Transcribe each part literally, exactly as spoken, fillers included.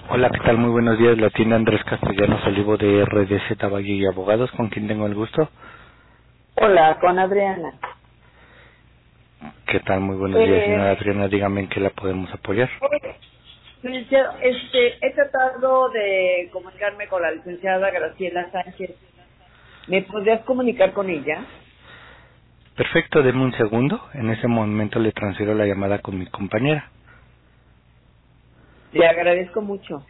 Hola, ¿qué tal? Muy buenos días. La tienda Andrés Castellanos Olivo de R D Z Valle y Abogados, ¿con quién tengo el gusto? Hola, con Adriana. ¿Qué tal? Muy buenos días, señora Eh, Adriana. Dígame en qué la podemos apoyar. oye, licenciado, este, he tratado de comunicarme con la licenciada Graciela Sánchez. ¿Me podrías comunicar con ella? Perfecto, deme un segundo. En ese momento le transfiero la llamada con mi compañera. Le agradezco mucho.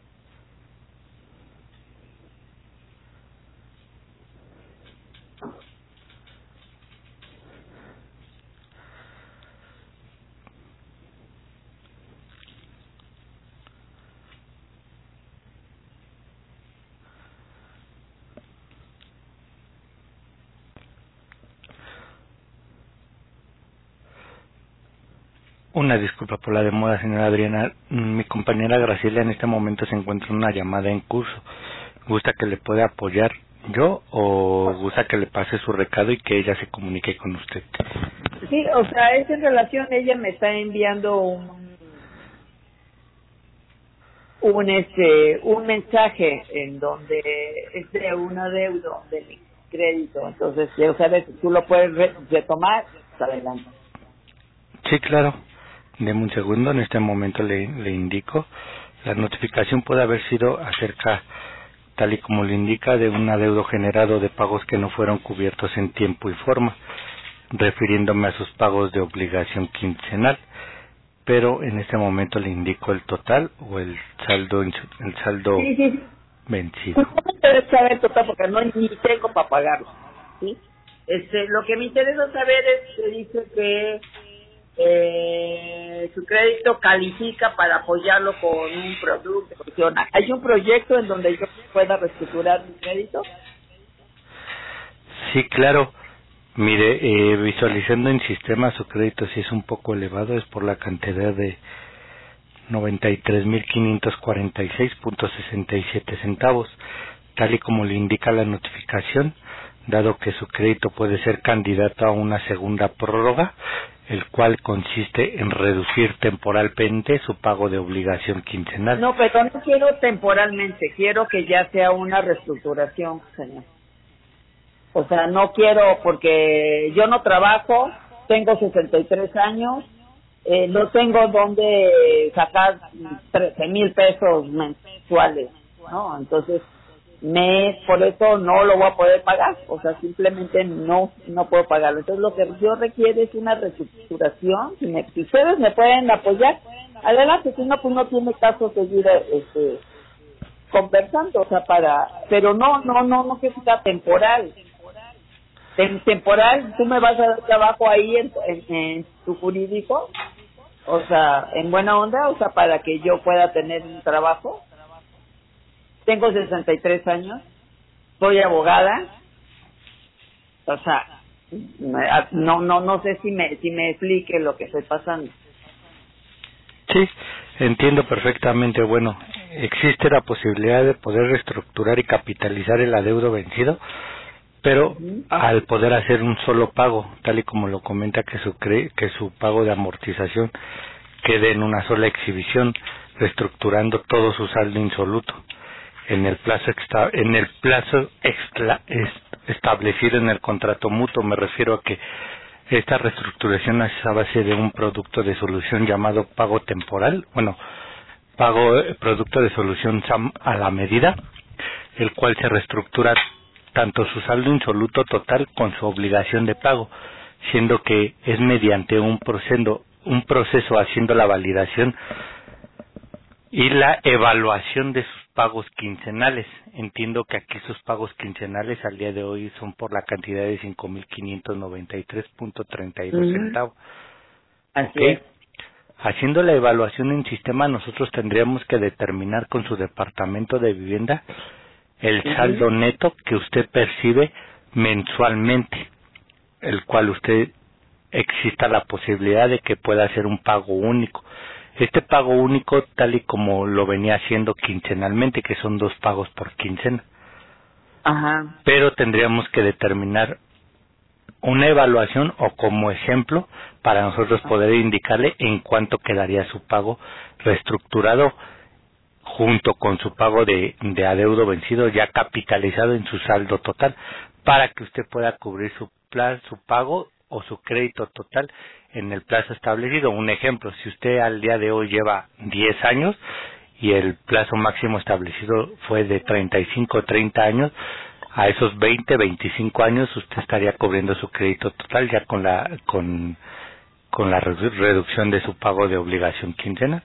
Una disculpa por la demora, señora Adriana. Mi compañera Graciela en este momento se encuentra en una llamada en curso. ¿Gusta que le pueda apoyar yo o gusta que le pase su recado y que ella se comunique con usted? Sí, o sea, es en relación, ella me está enviando un, un, este, un mensaje en donde es de un adeudo de mi crédito. Entonces, quiero saber si tú lo puedes re- retomar. Pues adelante. Sí, claro. Deme un segundo, en este momento le, le indico. La notificación puede haber sido acerca, tal y como le indica, de un adeudo generado de pagos que no fueron cubiertos en tiempo y forma, refiriéndome a sus pagos de obligación quincenal. Pero en este momento le indico el total o el saldo, en su- el saldo Sí, sí, sí. vencido. Pues no me interesa saber total porque no ni tengo para pagarlo, ¿sí? Este, lo que me interesa saber es que dice que eh, su crédito califica para apoyarlo con un producto que funciona. ¿Hay un proyecto en donde yo pueda reestructurar mi crédito? Sí, claro. Mire, eh, visualizando en sistema su crédito si es un poco elevado, es por la cantidad de noventa y tres mil quinientos cuarenta y seis punto sesenta y siete centavos, tal y como le indica la notificación, dado que su crédito puede ser candidato a una segunda prórroga, el cual consiste en reducir temporalmente su pago de obligación quincenal. No, pero no quiero temporalmente, quiero que ya sea una reestructuración, señor. O sea, no quiero porque yo no trabajo, tengo sesenta y tres años, eh, no tengo dónde sacar trece mil pesos mensuales, ¿no? Entonces, me por eso no lo voy a poder pagar, o sea, simplemente no no puedo pagarlo. Entonces, lo que yo requiero es una reestructuración. Si, me, si ustedes me pueden apoyar, adelante, si no, pues no tiene caso seguir este conversando, o sea, para, pero no, no, no, no que sea temporal. Tem- temporal, tú me vas a dar trabajo ahí en, en, en tu jurídico, o sea, en buena onda, o sea, para que yo pueda tener un trabajo. Tengo sesenta y tres años, soy abogada, o sea, me- a- no, no, no sé si me, si me explique lo que estoy pasando. Sí, entiendo perfectamente. Bueno, existe la posibilidad de poder reestructurar y capitalizar el adeudo vencido, pero Ujú. al poder hacer un solo pago, tal y como lo comenta que su cre- que su pago de amortización quede en una sola exhibición, reestructurando todo su saldo insoluto en el plazo extra- en el plazo extra- es- establecido en el contrato mutuo. Me refiero a que esta reestructuración es a base de un producto de solución llamado pago temporal, bueno, pago eh, producto de solución SAM a la medida, el cual se reestructura tanto su saldo insoluto total con su obligación de pago, siendo que es mediante un proceso, un proceso haciendo la validación y la evaluación de sus pagos quincenales. Entiendo que aquí sus pagos quincenales al día de hoy son por la cantidad de cinco mil quinientos noventa y tres punto treinta y dos Ujú. centavos. ¿Ok? Así es. Haciendo la evaluación en sistema, nosotros tendríamos que determinar con su departamento de vivienda el Ujú. saldo neto que usted percibe mensualmente, el cual usted exista la posibilidad de que pueda hacer un pago único. Este pago único, tal y como lo venía haciendo quincenalmente, que son dos pagos por quincena, Ajá. pero tendríamos que determinar una evaluación o como ejemplo para nosotros poder indicarle en cuánto quedaría su pago reestructurado junto con su pago de, de adeudo vencido ya capitalizado en su saldo total, para que usted pueda cubrir su plan, su pago o su crédito total en el plazo establecido. Un ejemplo, si usted al día de hoy lleva diez años y el plazo máximo establecido fue de treinta y cinco o treinta años, a esos veinte, veinticinco años usted estaría cubriendo su crédito total ya con la con con la redu- reducción de su pago de obligación quincenal.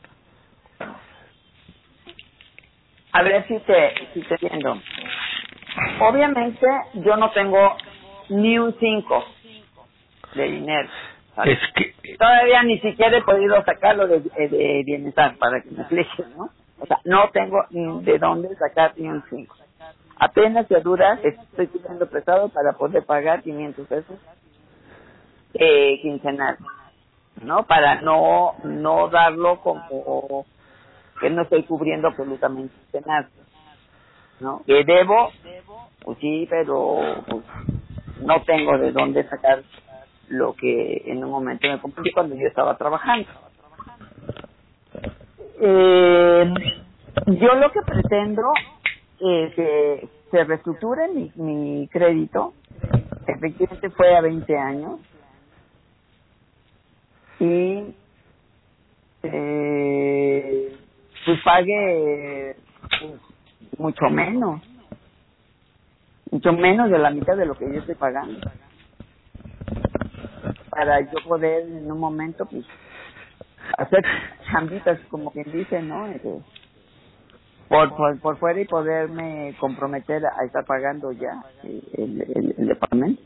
A ver si te, si te entiendo. Obviamente yo no tengo ni un cinco de dinero, ¿sabes? Es que Todavía ni siquiera he podido sacarlo de, de bienestar, para que me expliques, ¿no? O sea, no tengo ni de dónde sacar ni un cinco. Apenas de duras estoy pidiendo prestado para poder pagar quinientos pesos eh, quincenal, ¿no? Para no no darlo como que no estoy cubriendo absolutamente nada, ¿no? Que debo, pues sí, pero pues, no tengo de dónde sacar lo que en un momento me compré cuando yo estaba trabajando. Eh, yo lo que pretendo es que se reestructure mi, mi crédito, efectivamente fue a veinte años, y eh, pues pague pues, mucho menos, mucho menos de la mitad de lo que yo estoy pagando, para yo poder en un momento pues hacer chambitas, como quien dice, ¿no? Este, por, por por fuera, y poderme comprometer a estar pagando ya el, el, el departamento.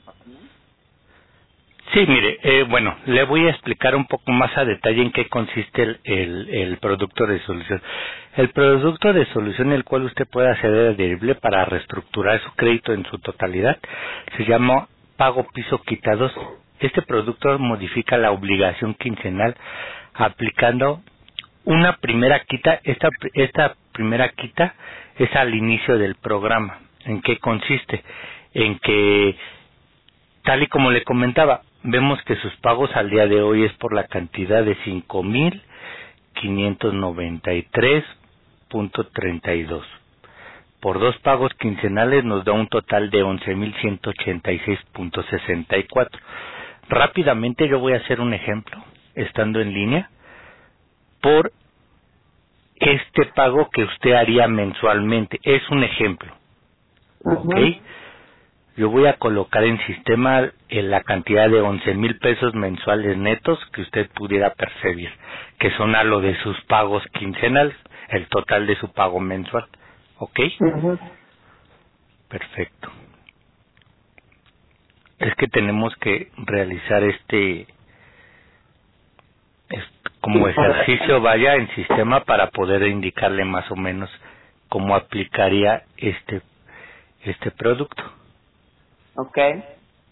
sí, mire, eh, bueno, le voy a explicar un poco más a detalle en qué consiste el, el, el producto de solución. El producto de solución, el cual usted puede acceder adherible para reestructurar su crédito en su totalidad, se llama pago piso quitados. Este producto modifica la obligación quincenal aplicando una primera quita. Esta, esta primera quita es al inicio del programa. ¿En qué consiste? En que, tal y como le comentaba, vemos que sus pagos al día de hoy es por la cantidad de cinco mil quinientos noventa y tres punto treinta y dos. Por dos pagos quincenales nos da un total de once mil ciento ochenta y seis punto sesenta y cuatro. Rápidamente yo voy a hacer un ejemplo, estando en línea, por este pago que usted haría mensualmente. Es un ejemplo, ¿ok? Uh-huh. Yo voy a colocar en sistema en la cantidad de once mil pesos mensuales netos que usted pudiera percibir, que son a lo de sus pagos quincenales, el total de su pago mensual, ¿ok? Uh-huh. Perfecto. Es que tenemos que realizar este, este como ejercicio, vaya, en sistema para poder indicarle más o menos cómo aplicaría este este producto. Okay.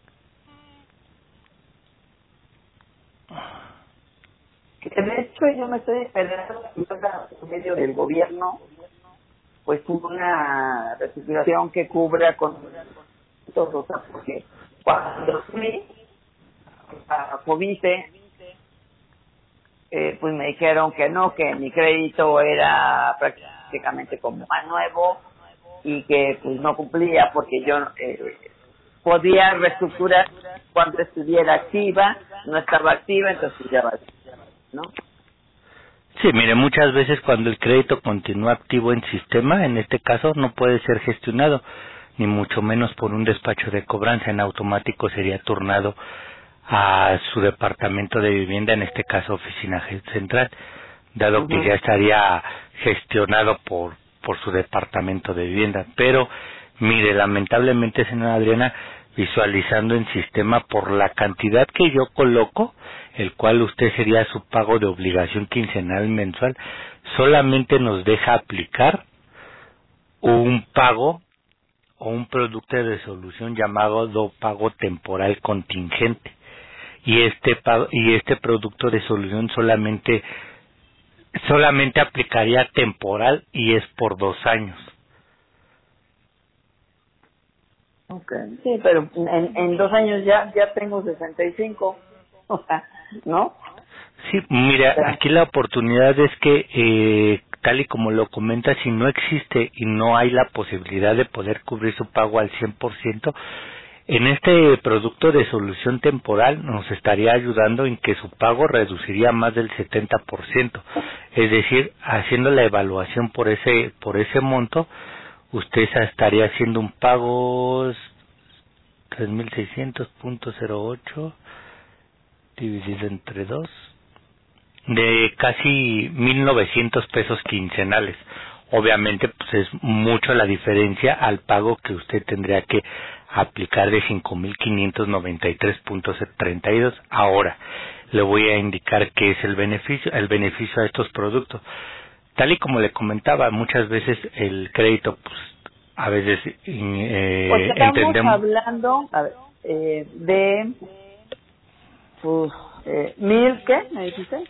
Que de hecho yo me estoy esperando que salga por medio del gobierno pues una reestructuración que cubra con todos, o sea, porque cuando fui a Fobiste, eh, pues me dijeron que no, que mi crédito era prácticamente como más nuevo y que pues no cumplía porque yo eh, podía reestructurar cuando estuviera activa, no estaba activa, entonces ya va, ¿no? Sí, mire, muchas veces cuando el crédito continúa activo en sistema, en este caso no puede ser gestionado, ni mucho menos por un despacho de cobranza. En automático sería turnado a su departamento de vivienda, en este caso oficina central, dado uh-huh. que ya estaría gestionado por por su departamento de vivienda. Pero mire, lamentablemente, señora Adriana, visualizando en sistema por la cantidad que yo coloco, el cual usted sería su pago de obligación quincenal mensual, solamente nos deja aplicar un pago o un producto de resolución llamado do pago temporal contingente. Y este pago, y este producto de solución solamente solamente aplicaría temporal y es por dos años. Okay. Sí, pero en, en dos años ya ya tengo sesenta y cinco, o sea, ¿no? Sí, mira, aquí la oportunidad es que eh, tal y como lo comenta, si no existe y no hay la posibilidad de poder cubrir su pago al cien por ciento, en este producto de solución temporal nos estaría ayudando en que su pago reduciría más del setenta por ciento. Es decir, haciendo la evaluación por ese por ese monto, usted estaría haciendo un pago tres mil seiscientos punto cero ocho dividido entre dos de casi mil novecientos pesos quincenales. Obviamente, pues es mucho la diferencia al pago que usted tendría que aplicar de cinco mil quinientos noventa y tres punto treinta y dos. Ahora, le voy a indicar qué es el beneficio, el beneficio a estos productos. Tal y como le comentaba, muchas veces el crédito, pues, a veces eh, pues estamos entendemos... hablando a ver, eh, de, pues, eh, mil, ¿qué? ¿Me dijiste?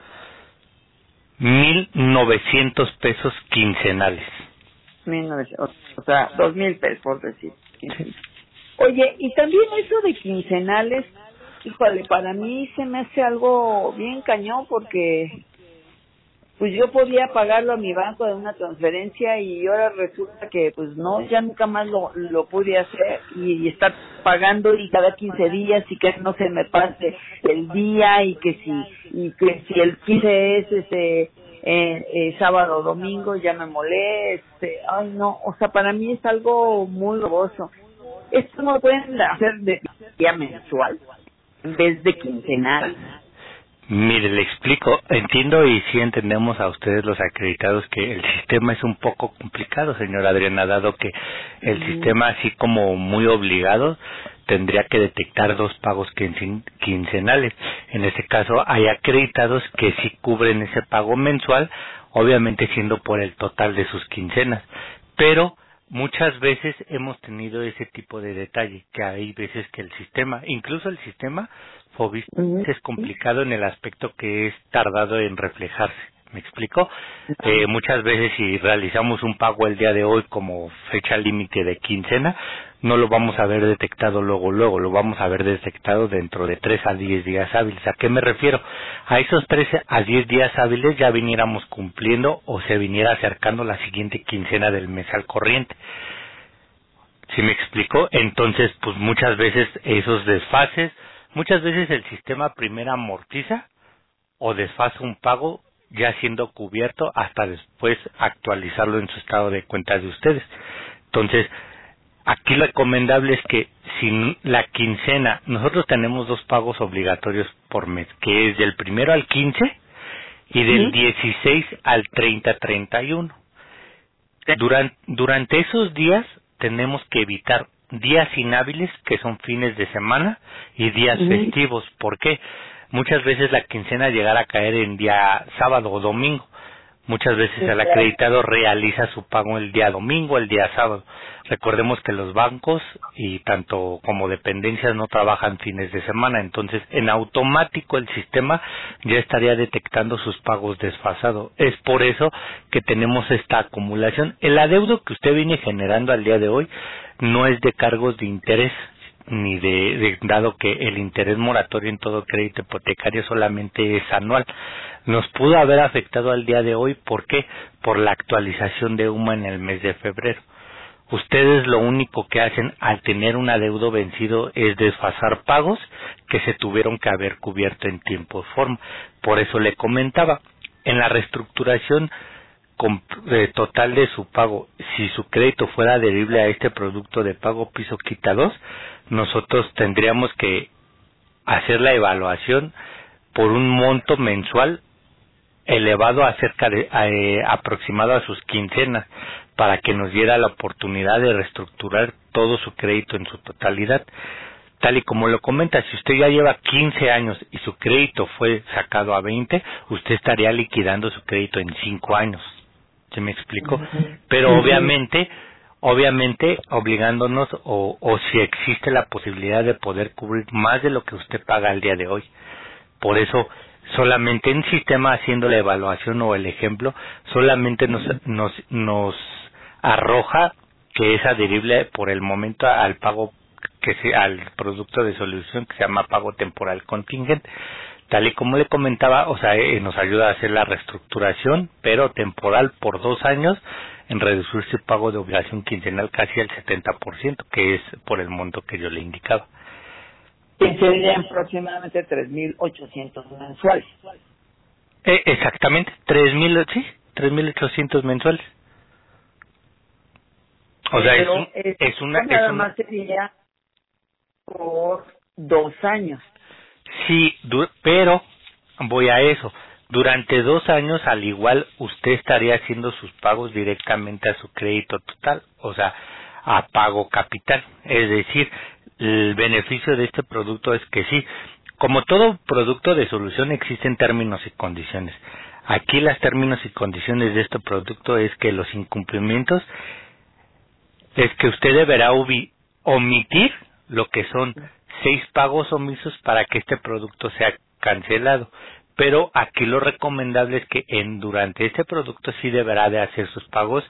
Mil novecientos pesos quincenales. Mil novecientos, o sea, dos mil pesos, por decir. Sí. Oye, y también eso de quincenales, híjole, para mí se me hace algo bien cañón porque pues yo podía pagarlo a mi banco de una transferencia y ahora resulta que pues no, ya nunca más lo, lo pude hacer y, y estar pagando y cada quince días y que no se me pase el día y que si y que si el quince es este eh, eh, sábado o domingo ya me moleste, ay no, o sea, para mí es algo muy roboso. Esto no lo pueden hacer de día mensual en vez de quincenal. Mire, le explico, entiendo y sí entendemos a ustedes los acreditados que el sistema es un poco complicado, señora Adriana, dado que el Mm. sistema, así como muy obligado, tendría que detectar dos pagos quince- quincenales. En este caso, hay acreditados que sí cubren ese pago mensual, obviamente siendo por el total de sus quincenas, pero muchas veces hemos tenido ese tipo de detalle, que hay veces que el sistema, incluso el sistema Fobis, Mm. es complicado en el aspecto que es tardado en reflejarse. ¿Me explico? Eh, muchas veces si realizamos un pago el día de hoy como fecha límite de quincena, no lo vamos a ver detectado luego, luego, lo vamos a ver detectado dentro de tres a diez días hábiles. ¿A qué me refiero? A esos tres a diez días hábiles ya viniéramos cumpliendo o se viniera acercando la siguiente quincena del mes al corriente. ¿Sí me explico? Entonces, pues muchas veces esos desfases, muchas veces el sistema primero amortiza o desfasa un pago ya siendo cubierto hasta después actualizarlo en su estado de cuenta de ustedes. Entonces, aquí lo recomendable es que si la quincena, nosotros tenemos dos pagos obligatorios por mes, que es del primero al quince y del Ujú. dieciséis al treinta treinta y uno. Durante, durante esos días tenemos que evitar días inhábiles, que son fines de semana, y días Ujú. festivos. ¿Por qué? Muchas veces la quincena llegará a caer en día sábado o domingo. Muchas veces Sí, el claro. acreditado realiza su pago el día domingo, el día sábado. Recordemos que los bancos y tanto como dependencias no trabajan fines de semana, entonces en automático el sistema ya estaría detectando sus pagos desfasados. Es por eso que tenemos esta acumulación. El adeudo que usted viene generando al día de hoy no es de cargos de interés, ni de, de dado que el interés moratorio en todo crédito hipotecario solamente es anual. Nos pudo haber afectado al día de hoy, ¿por qué? Por la actualización de U M A en el mes de febrero. Ustedes lo único que hacen al tener un adeudo vencido es desfasar pagos que se tuvieron que haber cubierto en tiempo y forma. Por eso le comentaba, en la reestructuración com- eh, total de su pago, si su crédito fuera adherible a este producto de pago piso quita dos, nosotros tendríamos que hacer la evaluación por un monto mensual elevado a cerca de eh, aproximado a sus quincenas, para que nos diera la oportunidad de reestructurar todo su crédito en su totalidad. Tal y como lo comenta, si usted ya lleva quince años y su crédito fue sacado a veinte, usted estaría liquidando su crédito en cinco años. ¿Se me explico? Pero Ujú. obviamente, obviamente obligándonos o, o si existe la posibilidad de poder cubrir más de lo que usted paga al día de hoy. Por eso, solamente en sistema haciendo la evaluación o el ejemplo, solamente nos, nos, nos arroja que es adherible por el momento al pago, que se, al producto de solución que se llama pago temporal contingente. Tal y como le comentaba, o sea, eh, nos ayuda a hacer la reestructuración, pero temporal por dos años, en reducir su pago de obligación quincenal casi al setenta por ciento, que es por el monto que yo le indicaba. Que serían aproximadamente tres mil ochocientos mensuales. Eh, exactamente, tres mil, sí, tres mil ochocientos mensuales. O sea, es, Pero un, es, es una... nada Es una más sería por dos años. sí, du pero voy a eso. Durante dos años, al igual, usted estaría haciendo sus pagos directamente a su crédito total, o sea, a pago capital. Es decir, el beneficio de este producto es que sí, como todo producto de solución existen términos y condiciones. Aquí los términos y condiciones de este producto es que los incumplimientos es que usted deberá omitir lo que son seis pagos omisos para que este producto sea cancelado. Pero aquí lo recomendable es que en durante este producto sí deberá de hacer sus pagos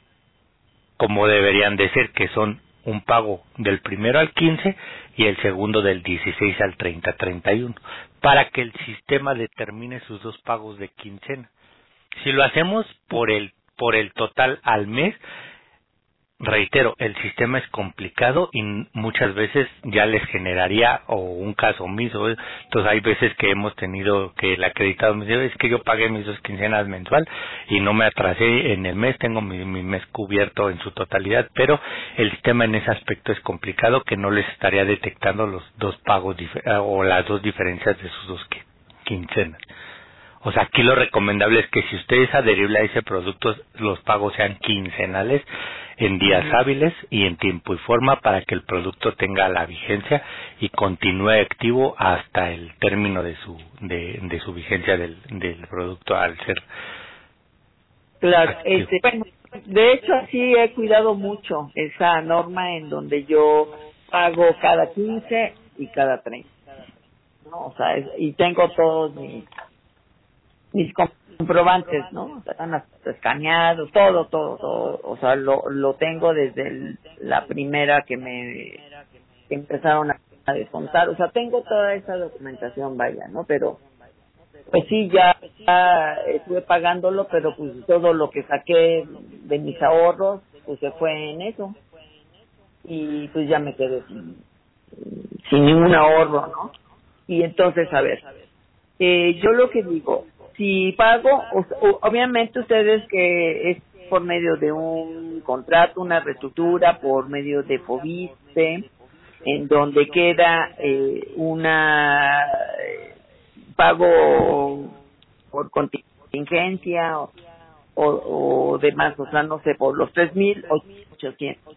como deberían de ser, que son un pago del primero al quince y el segundo del dieciséis al treinta treinta y uno, para que el sistema determine sus dos pagos de quincena. Si lo hacemos por el por el total al mes, reitero, el sistema es complicado y muchas veces ya les generaría o un caso omiso. Entonces hay veces que hemos tenido que el acreditado me dice, es que yo pagué mis dos quincenas mensual y no me atrasé en el mes, tengo mi, mi mes cubierto en su totalidad, pero el sistema en ese aspecto es complicado, que no les estaría detectando los dos pagos o las dos diferencias de sus dos quincenas. O sea, aquí lo recomendable es que si usted es adherible a ese producto, los pagos sean quincenales, en días uh-huh. hábiles y en tiempo y forma, para que el producto tenga la vigencia y continúe activo hasta el término de su de, de su vigencia del, del producto al ser claro. activo. Este, bueno, de hecho sí he cuidado mucho esa norma en donde yo pago cada quince y cada treinta, ¿no? O sea, es, y tengo todos mis mis comprobantes, ¿no? O sea, están escaneados, todo, todo, todo, o sea, lo lo tengo desde el, la primera que me que empezaron a, a descontar, o sea, tengo toda esa documentación, vaya, ¿no? Pero, pues sí, ya, ya estuve pagándolo, pero pues todo lo que saqué de mis ahorros, pues se fue en eso, y pues ya me quedé sin, sin ningún ahorro, ¿no? Y entonces, a ver, eh, yo lo que digo, si pago, o, o, obviamente ustedes que es por medio de un contrato, una reestructura, por medio de FOBISTE, en donde queda eh, una eh, pago por contingencia o, o, o demás, o sea, no sé, por los tres mil ochocientos.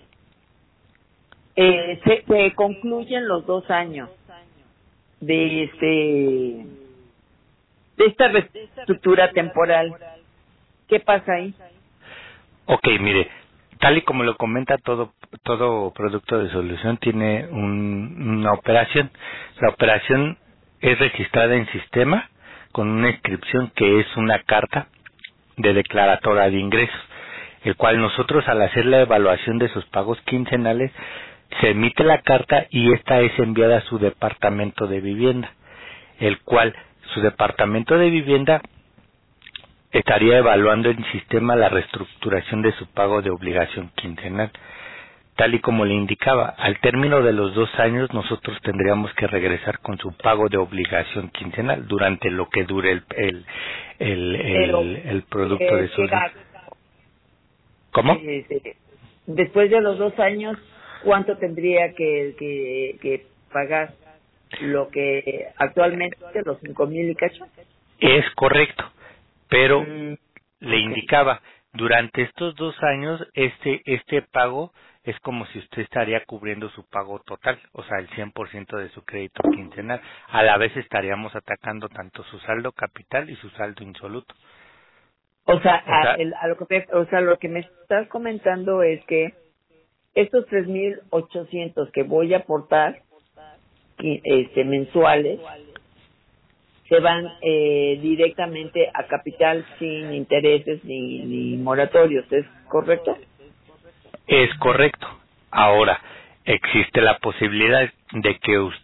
Eh, se, se concluyen los dos años de este de esta reestructura temporal. ¿Qué pasa ahí? Ok, mire, tal y como lo comenta, todo todo producto de solución tiene un, una operación. La operación es registrada en sistema con una inscripción que es una carta de declaratoria de ingresos, el cual nosotros, al hacer la evaluación de sus pagos quincenales, se emite la carta y esta es enviada a su departamento de vivienda, el cual su departamento de vivienda estaría evaluando en sistema la reestructuración de su pago de obligación quincenal. Tal y como le indicaba, al término de los dos años nosotros tendríamos que regresar con su pago de obligación quincenal durante lo que dure el el el, Pero, el, el producto eh, de solución. ¿Cómo? Eh, eh, después de los dos años, ¿cuánto tendría que, que, que pagar? Lo que actualmente, los cinco mil y cacho. Es correcto, pero mm, le okay. indicaba, durante estos dos años, este este pago es como si usted estaría cubriendo su pago total, o sea, el cien por ciento de su crédito quincenal. A la vez estaríamos atacando tanto su saldo capital y su saldo insoluto. O sea, O a, sea, el, a lo que me, o sea, lo que me estás comentando es que estos tres mil ochocientos que voy a aportar, este, mensuales, se van eh, directamente a capital sin intereses ni, ni moratorios, ¿es correcto? es correcto. Ahora, existe la posibilidad de que usted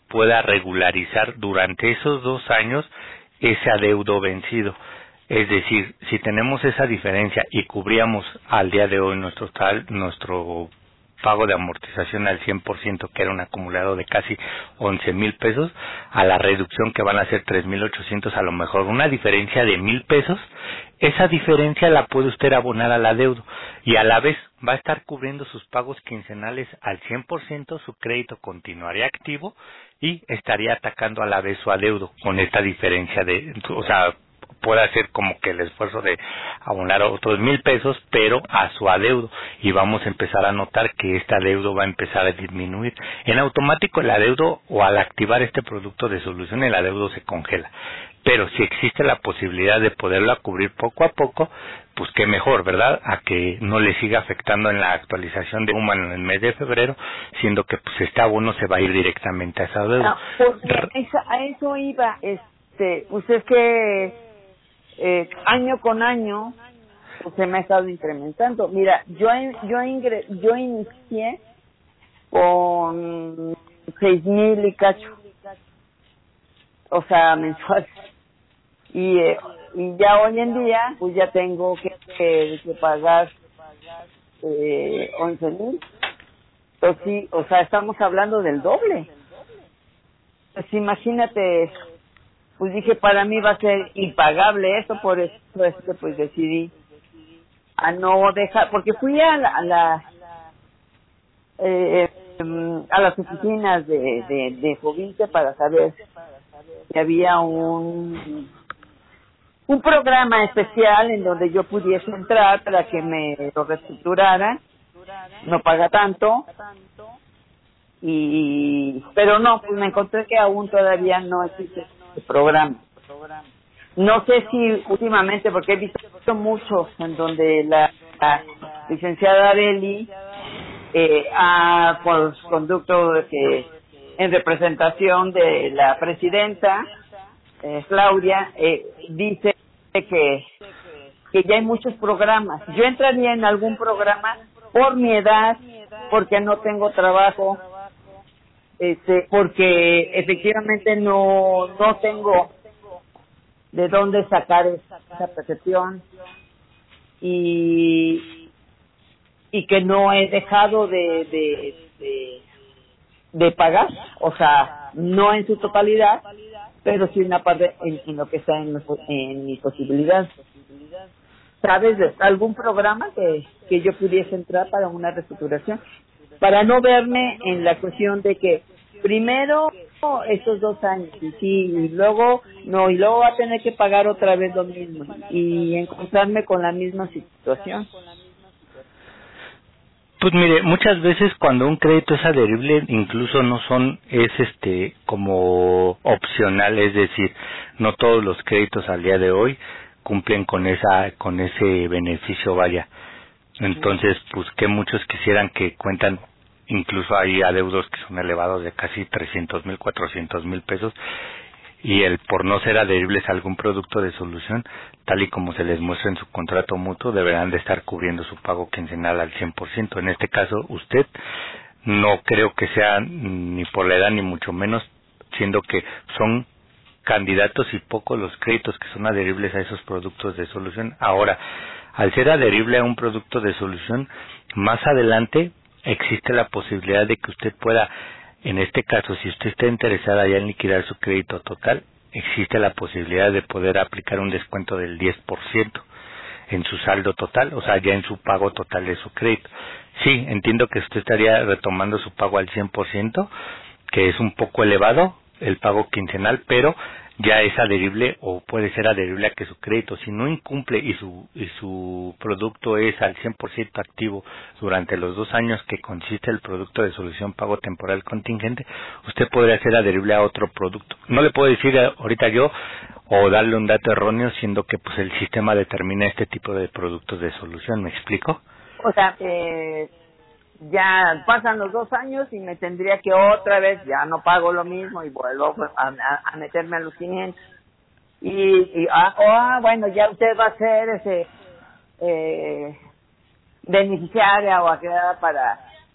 pueda regularizar durante esos dos años ese adeudo vencido. Es decir, si tenemos esa diferencia y cubríamos al día de hoy nuestro tal, nuestro pago de amortización al cien por ciento, que era un acumulado de casi once mil pesos, a la reducción que van a ser tres mil ochocientos, a lo mejor una diferencia de mil pesos, esa diferencia la puede usted abonar al adeudo y a la vez va a estar cubriendo sus pagos quincenales al cien por ciento, su crédito continuaría activo y estaría atacando a la vez su adeudo con esta diferencia de, o sea, puede hacer como que el esfuerzo de abonar otros mil pesos, pero a su adeudo, y vamos a empezar a notar que este adeudo va a empezar a disminuir. En automático el adeudo, o al activar este producto de solución, el adeudo se congela. Pero si existe la posibilidad de poderlo cubrir poco a poco, pues qué mejor, ¿verdad? A que no le siga afectando en la actualización de Human en el mes de febrero, siendo que pues este abono se va a ir directamente a esa adeudo. No, porque esa, a eso iba, este, pues es que Eh, año con año pues, se me ha estado incrementando. Mira, yo yo ingre, yo inicié con seis mil y cacho, o sea, mensual, y eh, y ya hoy en día pues ya tengo que, que, que pagar eh, once mil. Pues sí, o sea, estamos hablando del doble. Pues imagínate. Pues dije, para mí va a ser impagable eso, por eso este, pues decidí a no dejar, porque fui a la, a, la, eh, a las oficinas de, de, de Fobinte para saber si había un un programa especial en donde yo pudiese entrar para que me lo reestructuraran, no paga tanto, y pero no, pues me encontré que aún todavía no existe el programa. No sé si últimamente, porque he visto muchos en donde la, la licenciada Areli, eh, ha, por conducto de que en representación de la presidenta, eh, Claudia, eh, dice que, que ya hay muchos programas. Yo entraría en algún programa por mi edad, porque no tengo trabajo, este, porque efectivamente no no tengo de dónde sacar esa percepción, y y que no he dejado de de, de de pagar, o sea, no en su totalidad, pero sí una parte en, en lo que está en, en mi posibilidad. ¿Sabes de algún programa que, que yo pudiese entrar para una reestructuración? Para no verme en la cuestión de que primero estos dos años y sí, y luego no, y luego va a tener que pagar otra vez lo mismo y encontrarme con la misma situación. Pues mire, muchas veces cuando un crédito es adherible, incluso no son, es este, como opcional, es decir, no todos los créditos al día de hoy cumplen con esa, con ese beneficio, vaya. Entonces, pues que muchos quisieran que cuentan, incluso hay adeudos que son elevados de casi trescientos mil, cuatrocientos mil pesos, y el por no ser adheribles a algún producto de solución, tal y como se les muestra en su contrato mutuo, deberán de estar cubriendo su pago quincenal al cien por ciento. En este caso, usted no creo que sea ni por la edad ni mucho menos, siendo que son candidatos y pocos los créditos que son adheribles a esos productos de solución. Ahora, al ser adherible a un producto de solución, más adelante existe la posibilidad de que usted pueda, en este caso, si usted está interesada ya en liquidar su crédito total, existe la posibilidad de poder aplicar un descuento del diez por ciento en su saldo total, o sea, ya en su pago total de su crédito. Sí, entiendo que usted estaría retomando su pago al cien por ciento, que es un poco elevado el pago quincenal, pero ya es adherible o puede ser adherible a que su crédito, si no incumple y su y su producto es al cien por ciento activo durante los dos años que consiste el producto de solución pago temporal contingente, usted podría ser adherible a otro producto. No le puedo decir ahorita yo o darle un dato erróneo, siendo que pues el sistema determina este tipo de productos de solución. ¿Me explico? O sea, eh, ya pasan los dos años y me tendría que otra vez, ya no pago lo mismo y vuelvo a, a, a meterme a los quinientos. Y, y ah, oh, ah, bueno, ya usted va a ser ese eh, beneficiaria o acreedora para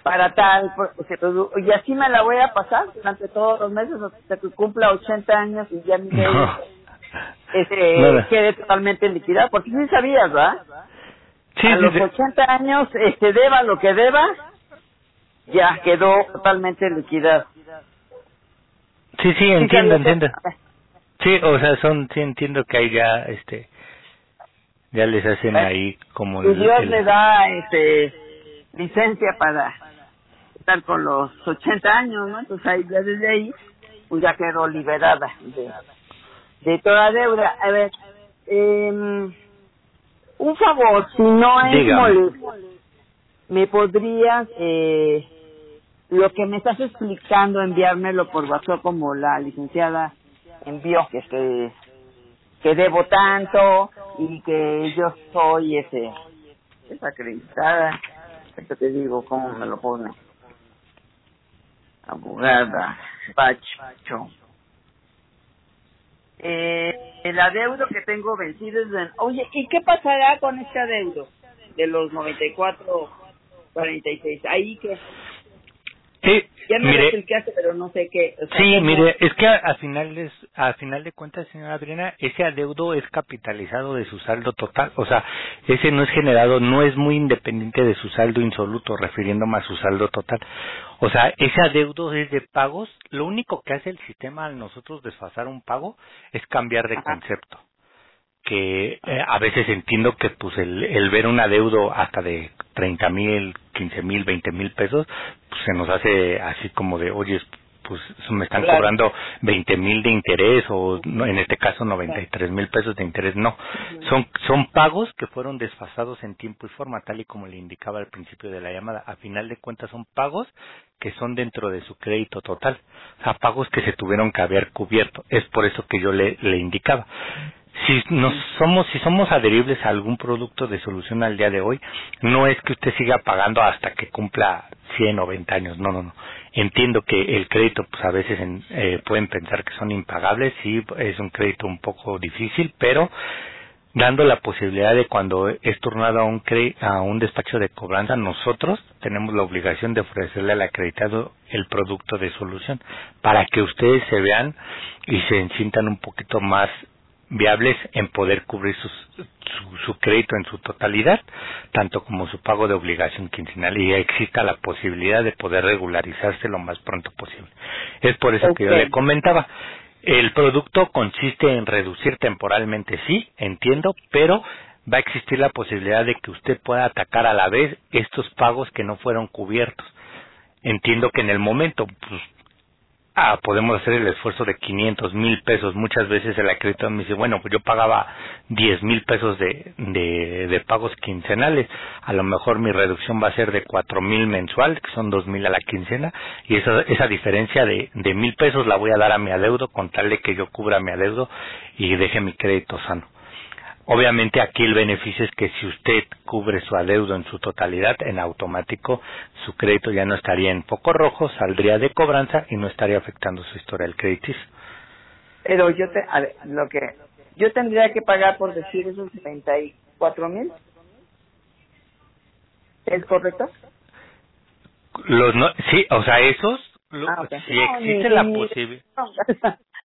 para tal, ese producto, y así me la voy a pasar durante todos los meses hasta que cumpla ochenta años y ya mi deuda No. este, Nada. quede totalmente liquidada, porque sí sabías, ¿verdad? Sí, A sí, los sí. ochenta años, este, deba lo que deba, ya quedó totalmente liquidado. Sí, sí, ¿Sí entiendo, sabías entiendo. eso? Sí, o sea, son, sí entiendo que ahí ya, este, ya les hacen Bueno, ahí como y el, Dios el le da, este, licencia para estar con los ochenta años, ¿no? Entonces ahí ya desde ahí, pues ya quedó liberada de, de toda deuda. A ver, eh, un favor, si no es dígame. molesto, ¿me podrías, eh, lo que me estás explicando, enviármelo por WhatsApp como la licenciada envió, que, que, que debo tanto y que yo soy ese, desacreditada, esto te digo, ¿cómo me lo pone? Abogada, despacho. Eh, el adeudo que tengo vencido es de... Oye, ¿y qué pasará con este adeudo de los noventa y cuatro cuarenta y seis? Ahí que Sí, ya me lo mire, explicaste, pero no sé qué, o sea, sí, cómo... mire, es que a, a finales, a final de cuentas, señora Adriana, ese adeudo es capitalizado de su saldo total, o sea, ese no es generado, no es muy independiente de su saldo insoluto, refiriéndome a su saldo total. O sea, ese adeudo es de pagos, lo único que hace el sistema al nosotros desfasar un pago es cambiar de Ajá. concepto. Que eh, a veces entiendo que pues el, el ver un adeudo hasta de treinta mil, quince mil, veinte mil pesos, pues se nos hace así como de, oye, pues me están Claro. cobrando veinte mil de interés o no, en este caso noventa y Claro. tres mil pesos de interés. No, Ujú. son son pagos que fueron desfasados en tiempo y forma, tal y como le indicaba al principio de la llamada. A final de cuentas son pagos que son dentro de su crédito total, o sea, pagos que se tuvieron que haber cubierto. Es por eso que yo le, le indicaba. Si nos somos, si somos adheribles a algún producto de solución al día de hoy, no es que usted siga pagando hasta que cumpla cien o veinte años, no, no, no. Entiendo que el crédito, pues a veces en, eh, pueden pensar que son impagables, sí, es un crédito un poco difícil, pero dando la posibilidad de cuando es turnado a un cre a un despacho de cobranza, nosotros tenemos la obligación de ofrecerle al acreditado el producto de solución para que ustedes se vean y se sientan un poquito más viables en poder cubrir sus, su, su crédito en su totalidad, tanto como su pago de obligación quincenal, y exista la posibilidad de poder regularizarse lo más pronto posible. Es por eso que yo le Okay. comentaba, el producto consiste en reducir temporalmente, sí, entiendo, pero va a existir la posibilidad de que usted pueda atacar a la vez estos pagos que no fueron cubiertos. Entiendo que en el momento, pues, ah, podemos hacer el esfuerzo de quinientos mil pesos. Muchas veces el acreditado me dice, bueno, pues yo pagaba diez mil pesos de, de, de pagos quincenales. A lo mejor mi reducción va a ser de cuatro mil mensual, que son dos mil a la quincena, y esa, esa diferencia de, de mil pesos la voy a dar a mi adeudo con tal de que yo cubra mi adeudo y deje mi crédito sano. Obviamente aquí el beneficio es que si usted cubre su adeudo en su totalidad, en automático su crédito ya no estaría en foco rojo, saldría de cobranza y no estaría afectando su historial crediticio. Pero yo te, a ver, lo que, yo tendría que pagar por decir esos treinta y cuatro mil, ¿es correcto? Los no, sí, o sea, esos, lo- Ah, ok. si No, ni, existe la ni, posibilidad. no.